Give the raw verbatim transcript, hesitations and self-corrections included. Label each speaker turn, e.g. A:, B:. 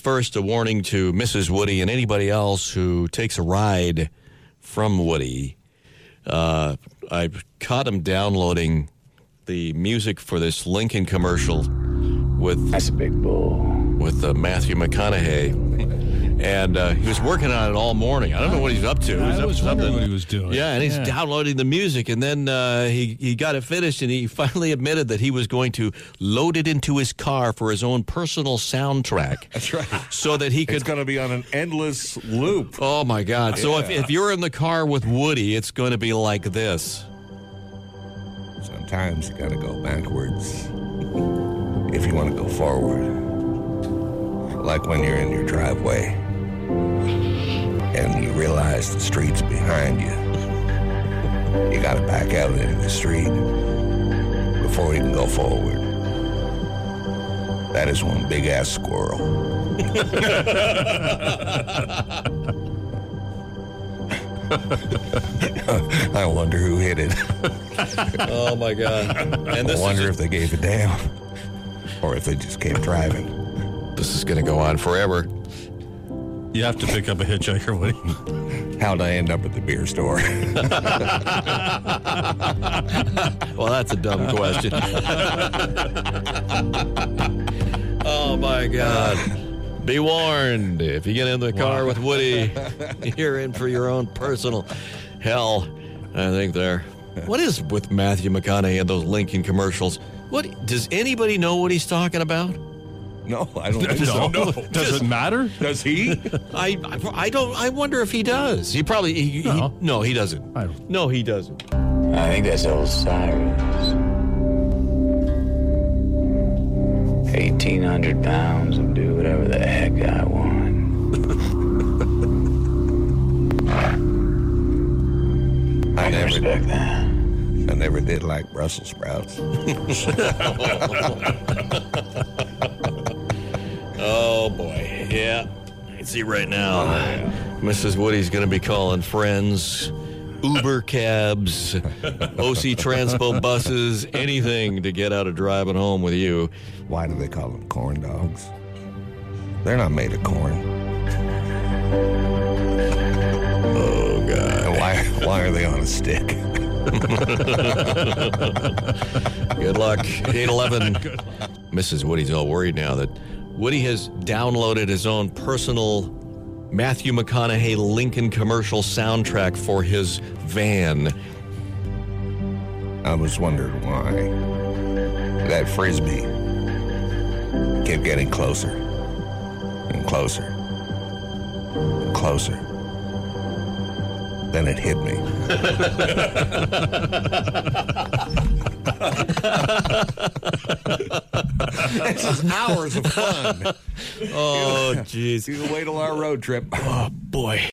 A: first, a warning to Missus Woody and anybody else who takes a ride from Woody. Uh, I caught him downloading the music for this Lincoln commercial with
B: That's a big bull.
A: with uh, Matthew McConaughey, and uh, he was working on it all morning. I don't know what he's up to. He's
C: I
A: up
C: was
A: to
C: wondering
A: something.
C: what he was doing.
A: Yeah, and he's
C: Yeah.
A: downloading the music, and then uh, he he got it finished, and he finally admitted that he was going to load it into his car for his own personal soundtrack.
D: That's right.
A: So that he
D: It's
A: could.
D: going to be on an endless loop.
A: Oh my God! So if,
D: Yeah.
A: if you're in the car with Woody, it's going to be like this.
D: Sometimes you got to go backwards if you want to go forward. Like when you're in your driveway and you realize the street's behind you. You got to back out into the street before you can go forward. That is one big-ass squirrel. I wonder who hit it.
A: Oh my God! And
D: I
A: this
D: wonder
A: is
D: if they gave it down or if they just kept driving.
A: this is going to go on forever.
C: You have to pick up a hitchhiker, Woody.
D: How'd I end up at the beer store?
A: Well, that's a dumb question. Oh my God! Be warned: if you get in the car with Woody, you're in for your own personal hell. I think there. What is with Matthew McConaughey and those Lincoln commercials? What does anybody know what he's talking about?
D: No, I don't think
C: No.
D: so.
C: Does it matter?
D: Does he?
A: I, I I don't. I wonder if he does. He probably. He,
C: No.
A: he, no, he doesn't.
C: I don't.
A: No, he doesn't.
B: I think that's old Cyrus. eighteen hundred pounds and do whatever the heck I want.
D: I
B: I can
D: never,
B: respect that.
D: I never did like Brussels sprouts.
A: Oh boy, yeah. I can see right now. Missus Woody's going to be calling friends, Uber cabs, O C Transpo buses, anything to get out of driving home with you.
D: Why do they call them corn dogs? They're not made of corn.
A: Oh God.
D: And why? Why are they on a stick?
A: Good luck. eight eleven. Missus Woody's all worried now that Woody has downloaded his own personal Matthew McConaughey Lincoln commercial soundtrack for his van.
D: I was wondering why that frisbee kept getting closer and closer and closer. Then it hit me. This is hours of fun.
A: Oh, jeez.
D: You can wait till our road trip.
A: Oh, boy.